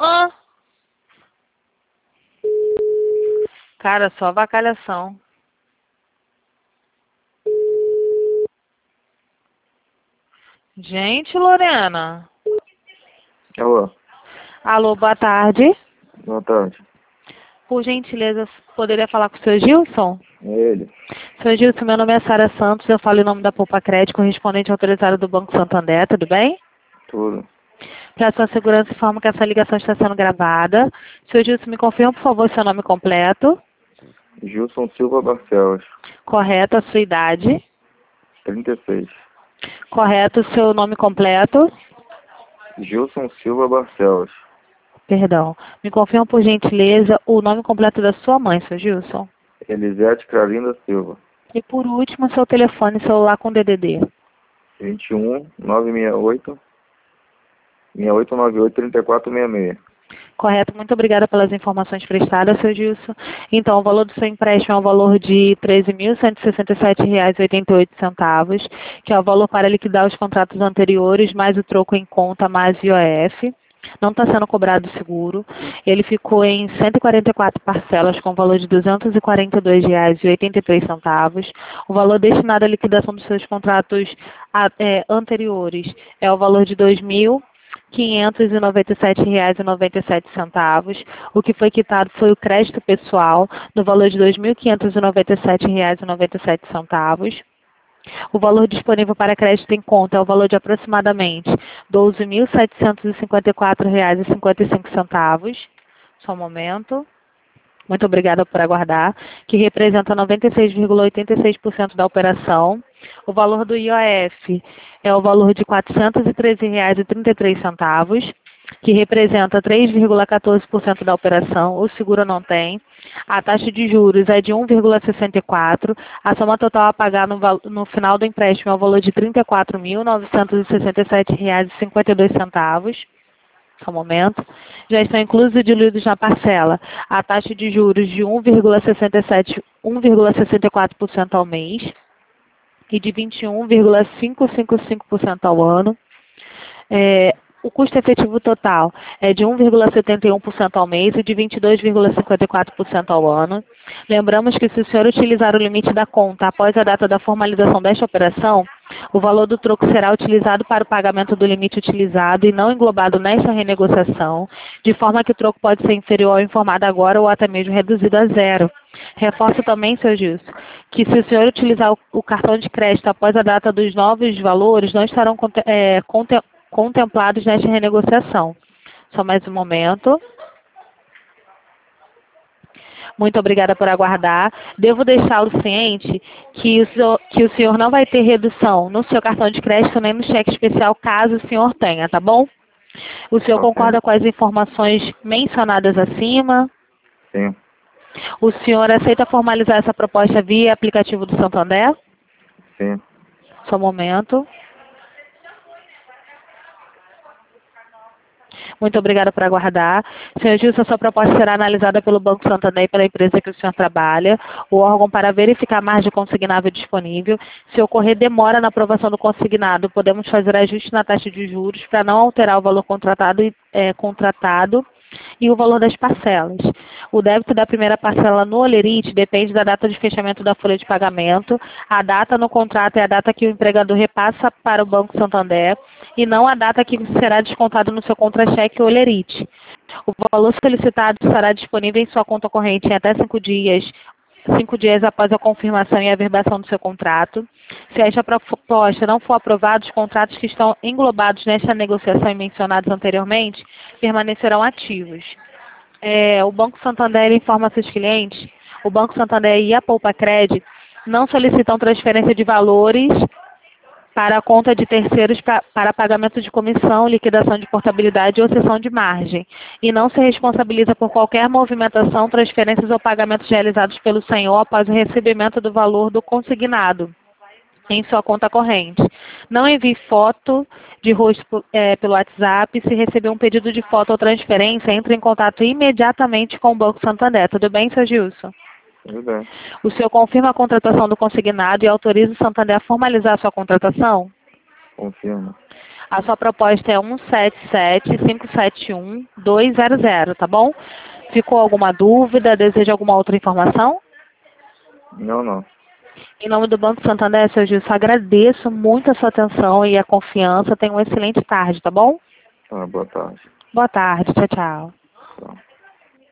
Ah, cara, só avacalhação. Gente, Lorena. Alô, Alô, boa tarde. boa tarde. Por gentileza, poderia falar com o seu Gilson? É ele. Seu Gilson, meu nome é Sara Santos, eu falo em nome da Poupa Crédito, correspondente autorizado do Banco Santander, tudo bem? Tudo. Para sua segurança, informo que essa ligação está sendo gravada. Seu Gilson, me confirma, por favor, seu nome completo, Gilson Silva Barcelos, correto, a sua idade, 36. correto, o seu nome completo, Gilson Silva Barcelos, perdão. Me confirma, por gentileza, o nome completo da sua mãe, seu Gilson. Elisete Cravinda Silva, E por último, seu telefone celular com DDD. 21 968 6898 3466. Correto, muito obrigada pelas informações prestadas, seu Gilson. Então, o valor do seu empréstimo é o valor de R$ 13.167,88, que é o valor para liquidar os contratos anteriores, mais o troco em conta, mais IOF. Não está sendo cobrado seguro. Ele ficou em 144 parcelas com valor de R$ 242,83. O valor destinado à liquidação dos seus contratos anteriores é o valor de R$ 2.597,97. O que foi quitado foi o crédito pessoal, no valor de R$ 2.597,97. O valor disponível para crédito em conta é o valor de aproximadamente R$ 12.754,55. Só um momento. Muito obrigada por aguardar, que representa 96,86% da operação. O valor do IOF é o valor de R$ 413,33, que representa 3,14% da operação. O seguro não tem. A taxa de juros é de 1,64. A soma total a pagar no final do empréstimo é o valor de R$ 34.967,52. Só um momento. Já estão inclusos e diluídos na parcela a taxa de juros de 1,64% ao mês e de 21,555% ao ano. O custo efetivo total é de 1,71% ao mês e de 22,54% ao ano. Lembramos que se o senhor utilizar o limite da conta após a data da formalização desta operação, o valor do troco será utilizado para o pagamento do limite utilizado e não englobado nesta renegociação, de forma que o troco pode ser inferior ao informado agora ou até mesmo reduzido a zero. Reforço também, seu Gilson, que se o senhor utilizar o cartão de crédito após a data dos novos valores, não estarão contemplados nesta renegociação. Só mais um momento. Muito obrigada por aguardar. Devo deixá-lo ciente que o senhor não vai ter redução no seu cartão de crédito nem no cheque especial, caso o senhor tenha, tá bom? O senhor concorda com as informações mencionadas acima? Sim. O senhor aceita formalizar essa proposta via aplicativo do Santander? Sim. Só um momento. Muito obrigada por aguardar. Senhor Gilson, sua proposta será analisada pelo Banco Santander e pela empresa que o senhor trabalha, o órgão para verificar a margem consignável disponível. Se ocorrer demora na aprovação do consignado, podemos fazer ajuste na taxa de juros para não alterar o valor contratado e o valor das parcelas. O débito da primeira parcela no Olerite depende da data de fechamento da folha de pagamento. A data no contrato é a data que o empregador repassa para o Banco Santander e não a data que será descontado no seu contra-cheque Olerite. O valor solicitado estará disponível em sua conta corrente em até 5 dias após a confirmação e averbação do seu contrato. Se esta proposta não for aprovada, os contratos que estão englobados nesta negociação e mencionados anteriormente permanecerão ativos. O Banco Santander informa seus clientes, o Banco Santander e a Poupa Crédito não solicitam transferência de valores para a conta de terceiros para pagamento de comissão, liquidação de portabilidade ou cessão de margem, e não se responsabiliza por qualquer movimentação, transferências ou pagamentos realizados pelo senhor após o recebimento do valor do consignado em sua conta corrente. Não envie foto de rosto pelo WhatsApp. Se receber um pedido de foto ou transferência, entre em contato imediatamente com o Banco Santander. Tudo bem, seu Gilson? Tudo bem. O senhor confirma a contratação do consignado e autoriza o Santander a formalizar a sua contratação? Confirmo. A sua proposta é 177-571-200, tá bom? Ficou alguma dúvida? Deseja alguma outra informação? Não, não. Em nome do Banco Santander, seu Gilson, agradeço muito a sua atenção e a confiança. Tenha uma excelente tarde, tá bom? Tá, boa tarde. Boa tarde. Tchau, tchau. Tchau.